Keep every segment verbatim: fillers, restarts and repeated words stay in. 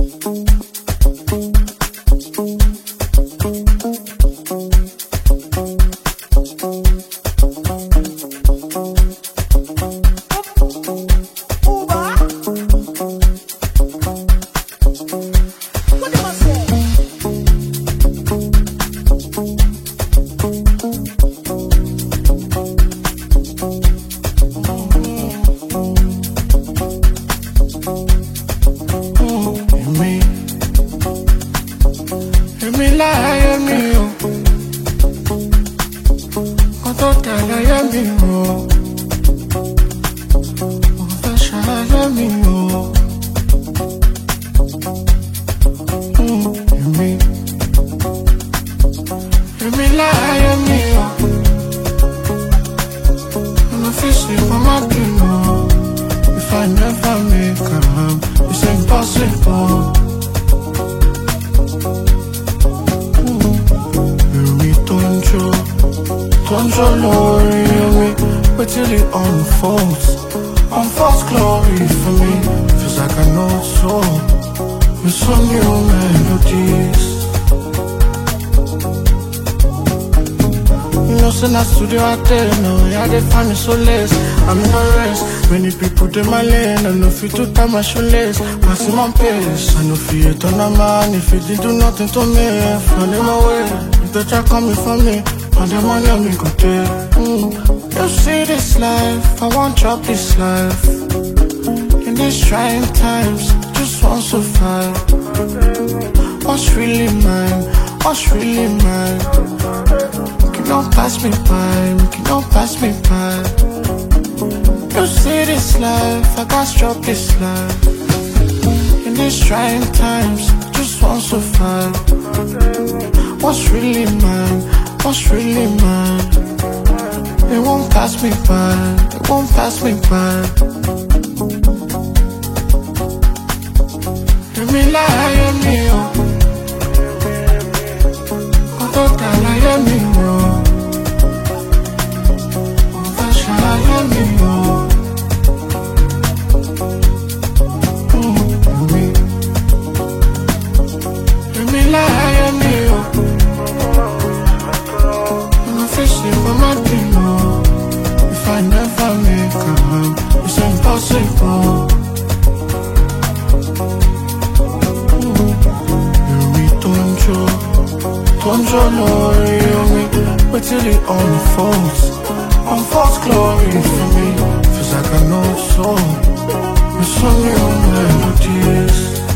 To tie my shoelace, maximum pace. I know fear turn a man if you did do nothing to me. Fall in my way, if they try coming for me, all the money on me go pay. Mm. You see this life, I want chop this life. In these trying times, just want to survive. What's really mine? What's really mine? You don't pass me by, you don't pass me by. You see this life, I can't stop this life. In these trying times, just want to survive. What's really mine? What's really mine? They won't pass me by, they won't pass me by. Let me lie, let me oh. I thought that I let me oh. Oh, shall I let me oh. Till it unfolds, unfolds glory for me. Feels like I know it's so. With some new melodies,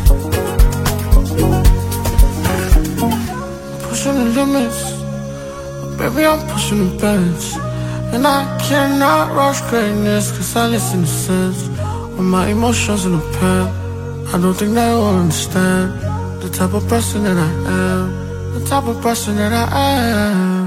pushing the limits, baby I'm pushing the bench. And I cannot rush greatness, cause I listen to sense. When my emotions in a pen, I don't think they will understand the type of person that I am, the type of person that I am.